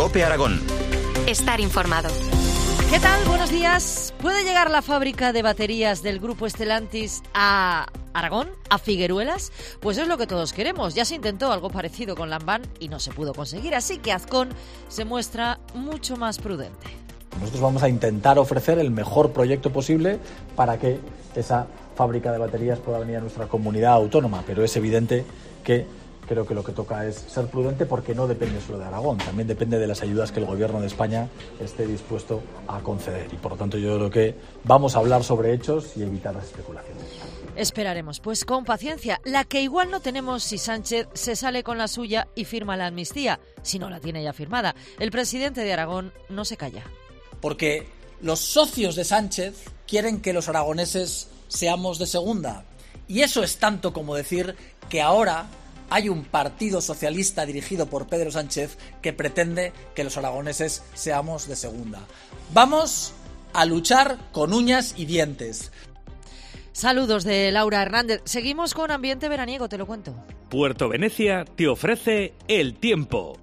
COPE Aragón. Estar informado. ¿Qué tal? Buenos días. ¿Puede llegar la fábrica de baterías del grupo Stellantis a Aragón, a Figueruelas? Pues es lo que todos queremos. Ya se intentó algo parecido con Lamban y no se pudo conseguir, así que Azcón se muestra mucho más prudente. Nosotros vamos a intentar ofrecer el mejor proyecto posible para que esa fábrica de baterías pueda venir a nuestra comunidad autónoma, pero es evidente que creo que lo que toca es ser prudente porque no depende solo de Aragón, también depende de las ayudas que el Gobierno de España esté dispuesto a conceder y por lo tanto yo creo que vamos a hablar sobre hechos y evitar las especulaciones. Esperaremos, pues con paciencia, la que igual no tenemos si Sánchez se sale con la suya y firma la amnistía, si no la tiene ya firmada. El presidente de Aragón no se calla. Porque los socios de Sánchez quieren que los aragoneses seamos de segunda. Y eso es tanto como decir que ahora hay un partido socialista dirigido por Pedro Sánchez que pretende que los aragoneses seamos de segunda. Vamos a luchar con uñas y dientes. Saludos de Laura Hernández. Seguimos con ambiente veraniego, te lo cuento. Puerto Venecia te ofrece el tiempo.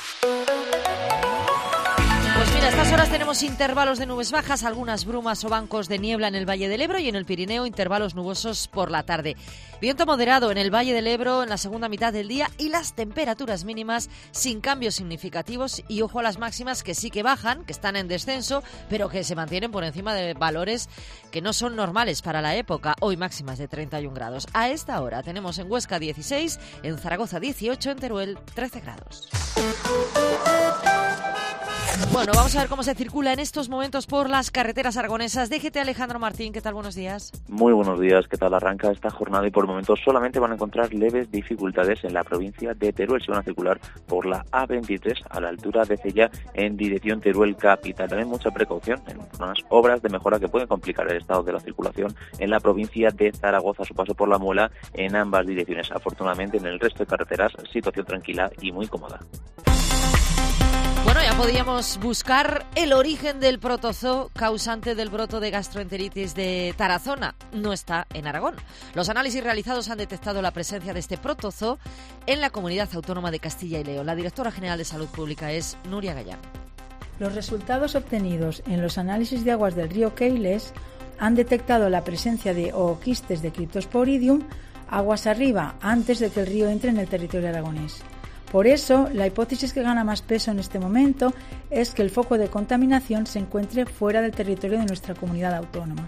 Pues mira, a estas horas tenemos intervalos de nubes bajas, algunas brumas o bancos de niebla en el Valle del Ebro y en el Pirineo intervalos nubosos por la tarde. Viento moderado en el Valle del Ebro en la segunda mitad del día y las temperaturas mínimas sin cambios significativos y ojo a las máximas que sí que bajan, que están en descenso, pero que se mantienen por encima de valores que no son normales para la época. Hoy máximas de 31 grados. A esta hora tenemos en Huesca 16, en Zaragoza 18, en Teruel 13 grados. Bueno, vamos a ver cómo se circula en estos momentos por las carreteras aragonesas. DGT Alejandro Martín, ¿qué tal? Buenos días. Muy buenos días, ¿qué tal? Arranca esta jornada y por momentos solamente van a encontrar leves dificultades en la provincia de Teruel. Se van a circular por la A23 a la altura de Cella en dirección Teruel capital. También mucha precaución en unas obras de mejora que pueden complicar el estado de la circulación en la provincia de Zaragoza, a su paso por la Muela en ambas direcciones. Afortunadamente en el resto de carreteras, situación tranquila y muy cómoda. Bueno, ya podíamos buscar el origen del protozoo causante del brote de gastroenteritis de Tarazona. No está en Aragón. Los análisis realizados han detectado la presencia de este protozoo en la Comunidad Autónoma de Castilla y León. La directora general de Salud Pública es Nuria Gallán. Los resultados obtenidos en los análisis de aguas del río Keiles han detectado la presencia de ooquistes de Cryptosporidium aguas arriba, antes de que el río entre en el territorio aragonés. Por eso, la hipótesis que gana más peso en este momento es que el foco de contaminación se encuentre fuera del territorio de nuestra comunidad autónoma.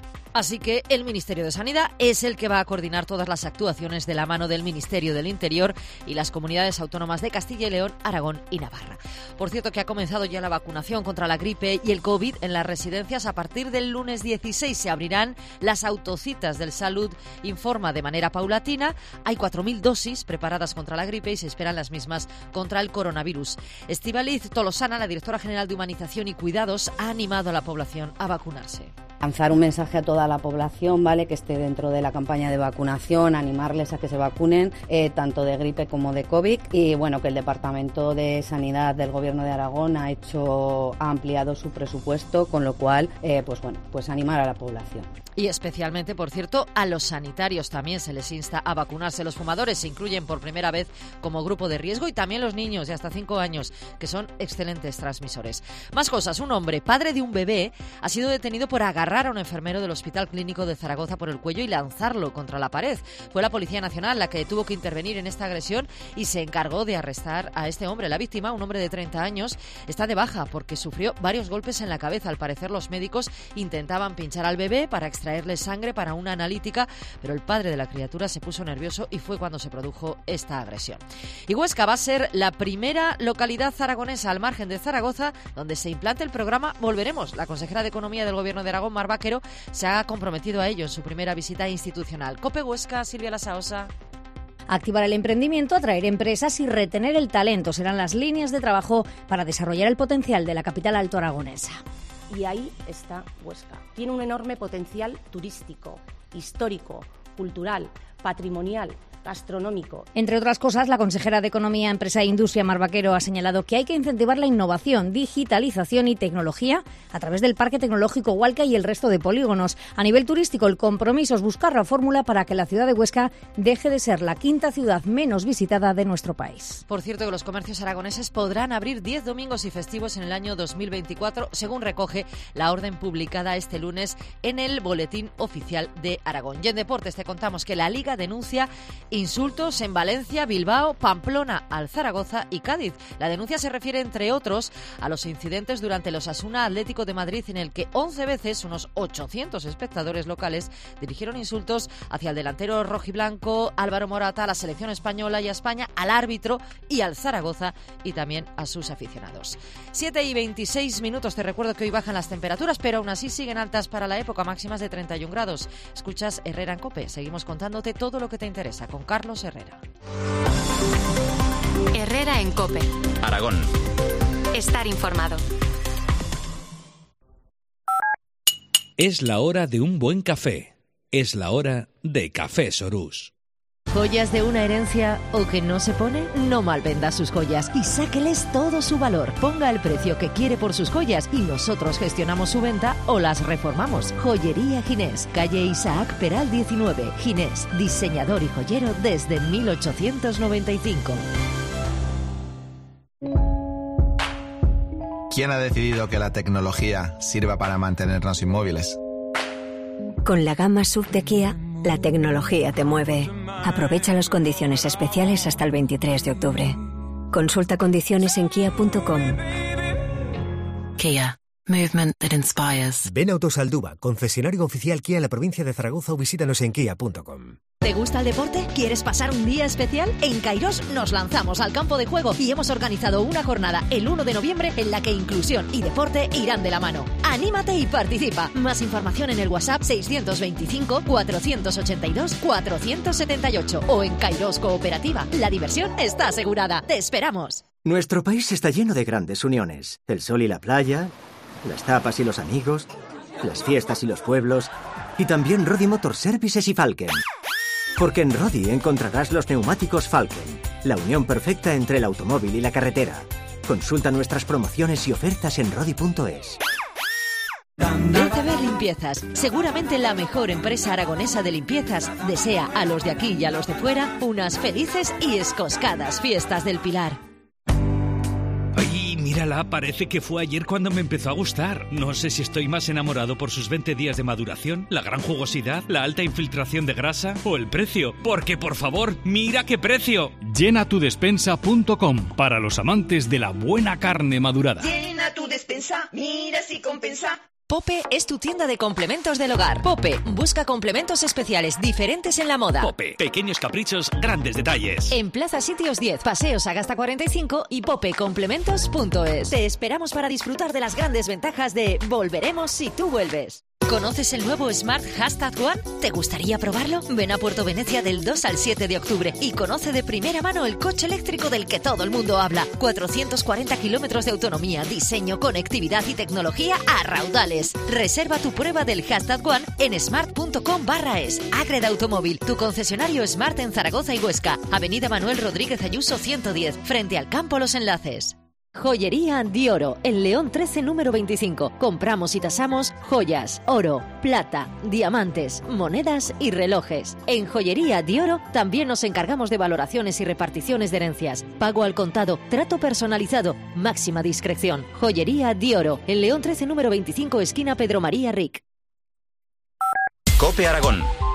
Así que el Ministerio de Sanidad es el que va a coordinar todas las actuaciones de la mano del Ministerio del Interior y las comunidades autónomas de Castilla y León, Aragón y Navarra. Por cierto, que ha comenzado ya la vacunación contra la gripe y el COVID en las residencias. A partir del lunes 16 se abrirán las autocitas del Salud Informa de manera paulatina. Hay 4.000 dosis preparadas contra la gripe y se esperan las mismas contra el coronavirus. Estíbaliz Tolosana, la directora general de Humanización y Cuidados, ha animado a la población a vacunarse. Lanzar un mensaje a toda la población, ¿vale?, que esté dentro de la campaña de vacunación, animarles a que se vacunen, tanto de gripe como de COVID. Y bueno, que el Departamento de Sanidad del Gobierno de Aragón ha ampliado su presupuesto, con lo cual, pues animar a la población. Y especialmente, por cierto, a los sanitarios también se les insta a vacunarse. Los fumadores se incluyen por primera vez como grupo de riesgo y también los niños de hasta 5 años, que son excelentes transmisores. Más cosas. Un hombre, padre de un bebé, ha sido detenido por agarrar a un enfermero del Hospital Clínico de Zaragoza por el cuello y lanzarlo contra la pared. Fue la Policía Nacional la que tuvo que intervenir en esta agresión y se encargó de arrestar a este hombre. La víctima, un hombre de 30 años, está de baja porque sufrió varios golpes en la cabeza. Al parecer, los médicos intentaban pinchar al bebé para extraerle sangre para una analítica, pero el padre de la criatura se puso nervioso y fue cuando se produjo esta agresión. Y Huesca va a ser la primera localidad aragonesa al margen de Zaragoza donde se implante el programa Volveremos. La consejera de Economía del Gobierno de Aragón, Mar Vaquero, se ha comprometido a ello en su primera visita institucional. COPE Huesca, Silvia Lasaosa. Activar el emprendimiento, atraer empresas y retener el talento serán las líneas de trabajo para desarrollar el potencial de la capital altoaragonesa. Y ahí está Huesca. Tiene un enorme potencial turístico, histórico, cultural, patrimonial. gastronómico. Entre otras cosas, la consejera de Economía, Empresa e Industria, Mar Vaquero, ha señalado que hay que incentivar la innovación, digitalización y tecnología a través del Parque Tecnológico Hualca y el resto de polígonos. A nivel turístico, el compromiso es buscar la fórmula para que la ciudad de Huesca deje de ser la quinta ciudad menos visitada de nuestro país. Por cierto, que los comercios aragoneses podrán abrir 10 domingos y festivos en el año 2024, según recoge la orden publicada este lunes en el Boletín Oficial de Aragón. Y en deportes te contamos que la Liga denuncia insultos en Valencia, Bilbao, Pamplona, al Zaragoza y Cádiz. La denuncia se refiere, entre otros, a los incidentes durante el Osasuna Atlético de Madrid, en el que 11 veces unos 800 espectadores locales dirigieron insultos hacia el delantero rojiblanco Álvaro Morata, a la selección española y a España, al árbitro y al Zaragoza y también a sus aficionados. 7:26 minutos. Te recuerdo que hoy bajan las temperaturas, pero aún así siguen altas para la época, máximas de 31 grados. Escuchas Herrera en COPE. Seguimos contándote todo lo que te interesa con Carlos Herrera. Herrera en COPE. Aragón. Estar informado. Es la hora de un buen café. Es la hora de Café Sorús. ¿Joyas de una herencia o que no se pone? No malvenda sus joyas y sáqueles todo su valor. Ponga el precio que quiere por sus joyas y nosotros gestionamos su venta o las reformamos. Joyería Ginés, calle Isaac Peral 19. Ginés, diseñador y joyero desde 1895. ¿Quién ha decidido que la tecnología sirva para mantenernos inmóviles? Con la gama SUV de Kia, la tecnología te mueve. Aprovecha las condiciones especiales hasta el 23 de octubre. Consulta condiciones en kia.com. Kia. Movement that inspires. Ven a Autosalduba, concesionario oficial Kia en la provincia de Zaragoza, o visítanos en kia.com. ¿Te gusta el deporte? ¿Quieres pasar un día especial? En Cairós nos lanzamos al campo de juego y hemos organizado una jornada el 1 de noviembre en la que inclusión y deporte irán de la mano. ¡Anímate y participa! Más información en el WhatsApp 625 482 478 o en Cairós Cooperativa. La diversión está asegurada. ¡Te esperamos! Nuestro país está lleno de grandes uniones. El sol y la playa, las tapas y los amigos, las fiestas y los pueblos, y también Rodi Motor Services y Falken. Porque en Rodi encontrarás los neumáticos Falken, la unión perfecta entre el automóvil y la carretera. Consulta nuestras promociones y ofertas en rodi.es. DCB Limpiezas, seguramente la mejor empresa aragonesa de limpiezas, desea a los de aquí y a los de fuera unas felices y escoscadas fiestas del Pilar. Ay, mírala, parece que fue ayer cuando me empezó a gustar. No sé si estoy más enamorado por sus 20 días de maduración, la gran jugosidad, la alta infiltración de grasa o el precio. Porque, por favor, ¡mira qué precio! Llenatudespensa.com, para los amantes de la buena carne madurada. Llena tu despensa, mira si compensa. Pope es tu tienda de complementos del hogar. Pope busca complementos especiales diferentes en la moda. Pope, pequeños caprichos, grandes detalles. En Plaza Sitios 10, Paseo Sagasta 45 y popecomplementos.es. Te esperamos para disfrutar de las grandes ventajas de Volveremos si tú vuelves. ¿Conoces el nuevo Smart #One? ¿Te gustaría probarlo? Ven a Puerto Venecia del 2 al 7 de octubre y conoce de primera mano el coche eléctrico del que todo el mundo habla. 440 kilómetros de autonomía, diseño, conectividad y tecnología a raudales. Reserva tu prueba del #One en smart.com/es. Agreda Automóvil, tu concesionario Smart en Zaragoza y Huesca. Avenida Manuel Rodríguez Ayuso 110, frente al Campo Los Enlaces. Joyería Di Oro, en León 13, número 25. Compramos y tasamos joyas, oro, plata, diamantes, monedas y relojes. En Joyería Di Oro también nos encargamos de valoraciones y reparticiones de herencias. Pago al contado, trato personalizado, máxima discreción. Joyería Di Oro, en León 13, número 25, esquina Pedro María Ric. COPE Aragón.